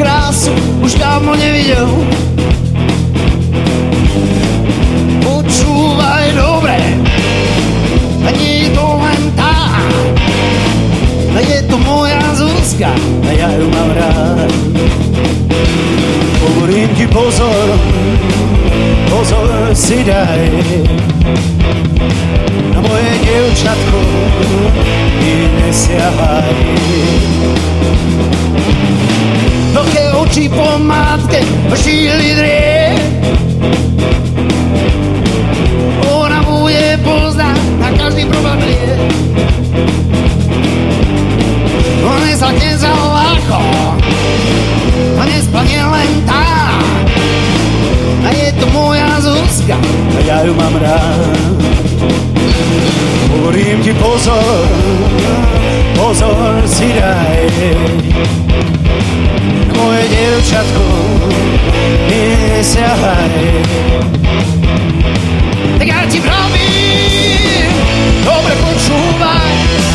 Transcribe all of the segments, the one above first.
krásu už dávno nevidel. Počúvaj dobre, a nie je to len tá, a je to moja Zuzka a ja ju mám rád. Hovorím ti pozor, pozor si daj, na moje dievčatko ty nesiahaj. Veľké oči po matke šíli drie, ona bude poznať na každý problém lie. On nezlakne za ľahko, a nesplne len tá, a je to moja Zuzka a ja ju mám rád. Hovorím ti pozor, pozor si daj, moje dievčatko, nesiahaj. Tak ja ti pravím, dobre počúvaj.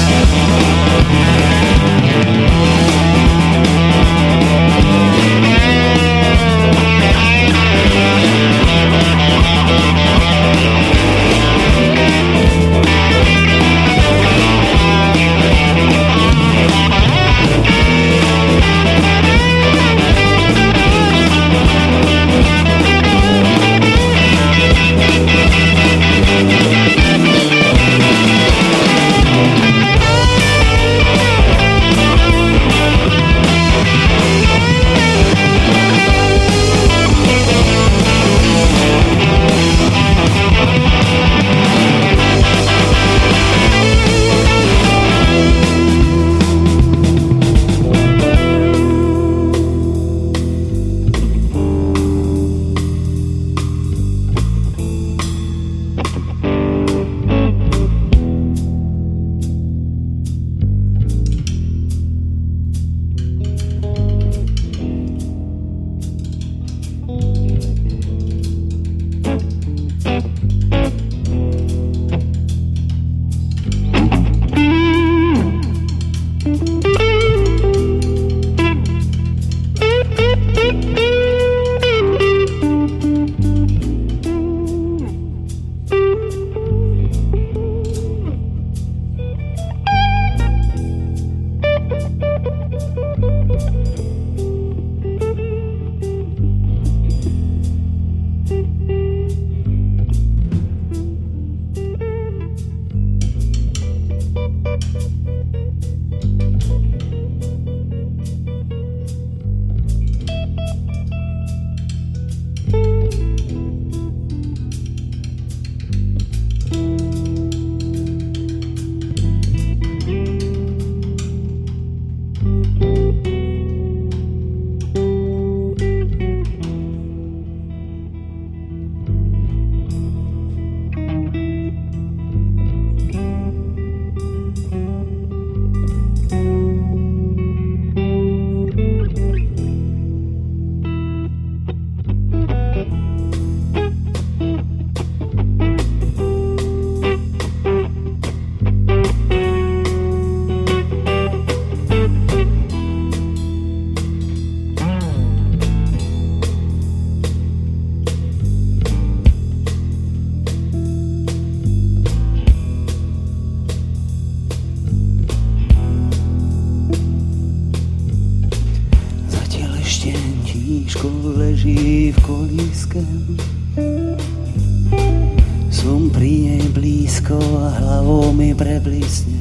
leží v kolíske. Som pri nej blízko a hlavou mi preblísne.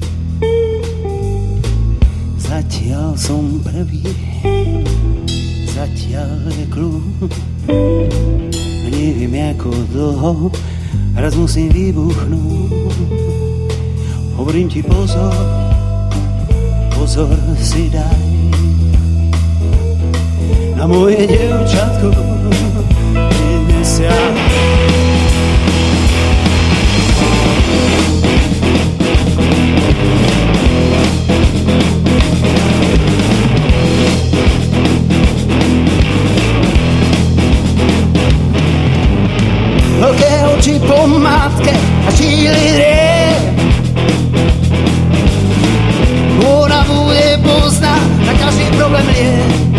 Zatiaľ som prvý, zatiaľ je kľud. Neviem ako dlho, raz musím vybuchnúť. Hovorím ti pozor, pozor si daj na moje dievčatko, nesiahaj. Veľké oči po matke a šíli riek. Ona bude poznať na každý problém liek.